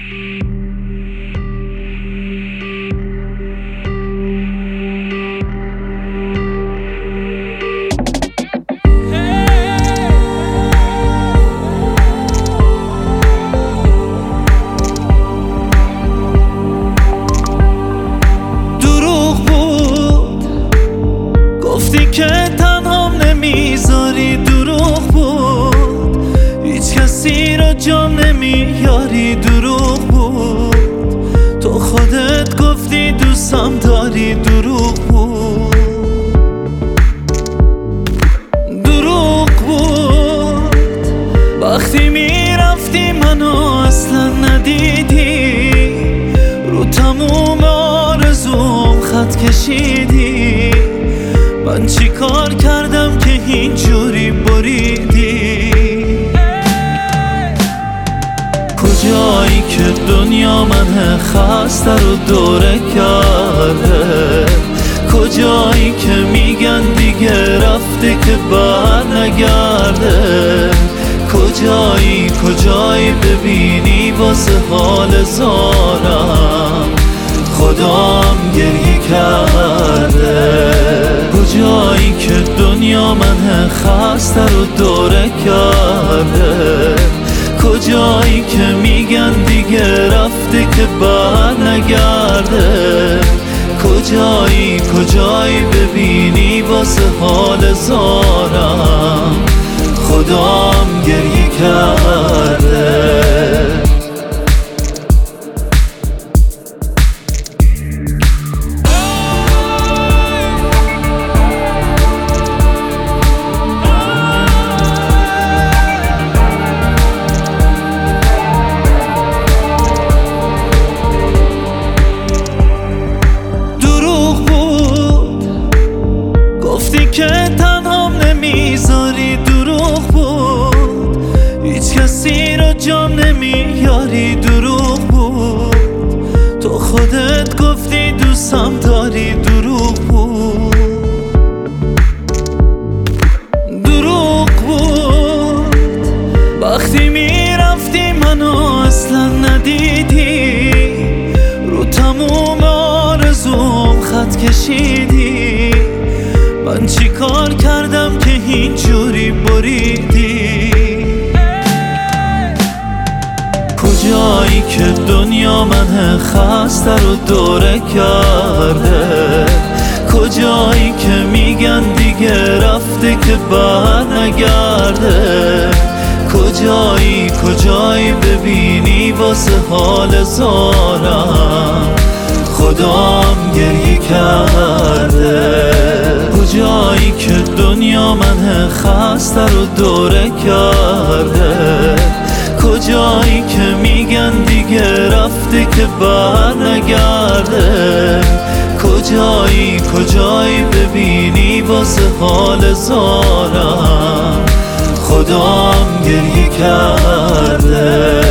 گفتی که تنهام نمیذاری، دروغ بود. هیچ کسی رو جام نمیاری، دروغ بود. تو خودت گفتی دوستم داری، دروغ بود. دروغ بود وقتی میرفتی منو اصلا ندیدی، رو تموم آرزوم خط کشیدی. من چی کار کردم که اینجوری بریدی؟ کجایی که دنیا من خسته رو دوره کرده؟ کجایی که میگن دیگه رفته که بر نگرده؟ کجایی ببینی واسه حال زارم خدام گریه کرده؟ کجایی که دنیا من خسته رو دوره کرده؟ کجایی که میگن دیگه رفته که بر نگرده؟ کجایی ببینی واسه حال زارم خدام گریه کرده؟ گفتی که تنهام نمیذاری، دروغ بود. هیچ کسی رو جام نمیاری، دروغ بود. تو خودت گفتی دوستم داری، دروغ بود. دروغ بود وقتی میرفتی منو اصلا ندیدی، رو تموم آرزوم خط کشیدی. من چی کار کردم که اینجوری بریدی؟ کجایی که دنیا من خسته رو دوره کرده؟ کجایی که میگن دیگه رفته که بر نگرده؟ کجایی ببینی واسه حال زارم خدام گریه کرده؟ کجایی که دنیا من خسته رو دوره کرده؟ کجایی که میگن دیگه رفته که بر نگرده؟ کجایی ببینی واسه حال زارم خدام گریه کرده؟